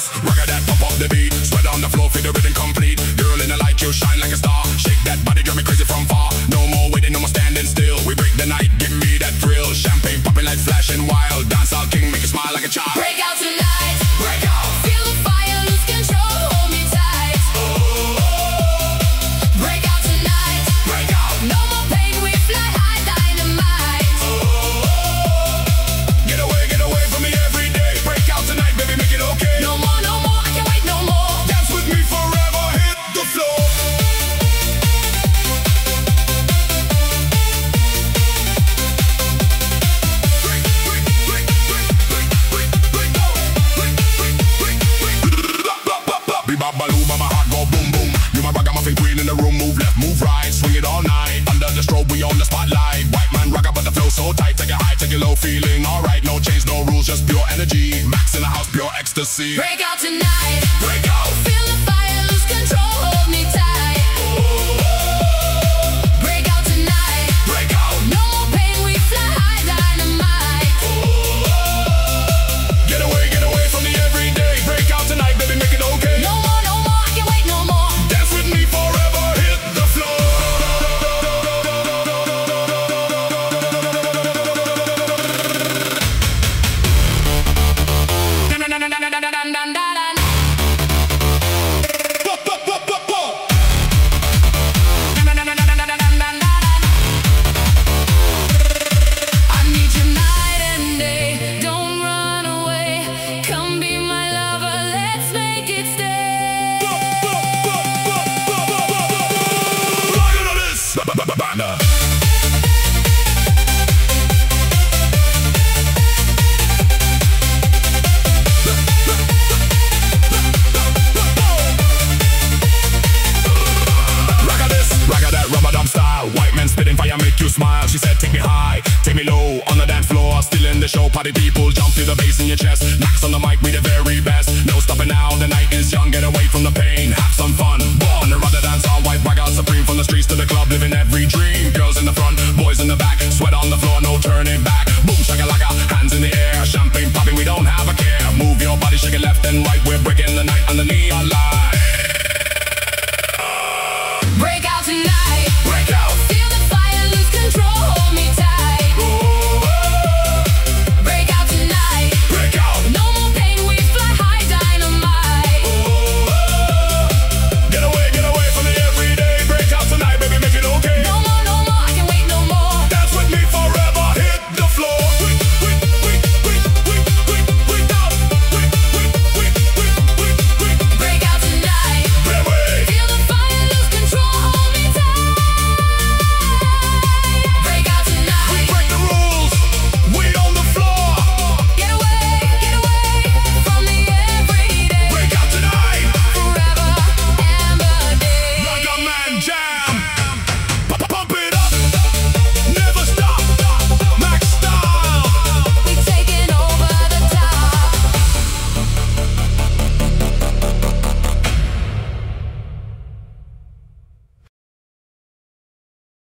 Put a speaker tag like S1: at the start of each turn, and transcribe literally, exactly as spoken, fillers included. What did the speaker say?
S1: this, rock that, pop up the beat. Sweat on the floor, feel the rhythm complete. Girl in the light, you shine like a star. Shake that body, drive me crazy from far. No more waiting, no more standing still. We break the night, give me that thrill. Champagne popping like flashing wild. Dancehall king, make you smile like a child.
S2: Break out tonight,
S1: break out.
S2: Feel the fire, lose control, hold me tight.
S1: Oh, oh, oh.
S2: Break out tonight,
S1: break out.
S2: No more pain, we fly high, dynamite.
S1: Oh, oh, oh. Get away, get away from me every day. Break out tonight, baby, make it okay.
S2: No more, no more, I can't wait no more.
S1: Dance with me forever, hit the floor. Babaloo, my heart go boom boom. You my ragamuffin queen in the room. Move left, move right, swing it all night. Under the strobe, we on the spotlight. White man rocker, but the flow so tight. Take it high, take it low, feeling alright. No change, no rules, just pure energy. Max in the house, pure ecstasy.
S2: Break out tonight,
S1: break out.
S2: Feel the fire, lose control, hold me tight.
S1: Oh, oh, oh.
S2: Break out tonight,
S1: break out.
S2: No more pain, we fly high, dynamite.
S1: Oh, oh, oh. Get away, get away from me every day. Break out tonight, baby, make it okay.
S2: No more, no more, I can't wait no more.
S1: Dance with me forever, hit the floor.
S2: I need you night and day, don't run away. Come be my lover, let's make it stay.
S1: Look at this. Ba-ba-ba-ba-ba. White men spitting fire make you smile. She said take me high, take me low. On the dance floor, still in the show. Party people jump to the bass in your chest. Max on the mic, we the very best. No stopping now, the night is young. Get away from the pain, have some fun. Born to rather dance all white, rock out supreme. From the streets to the club, living every dream. Girls in the front, boys in the back. Sweat on the floor, no turning back. Boom shakalaka, hands in the air. Champagne popping, we don't have a care. Move your body, shake it left and right.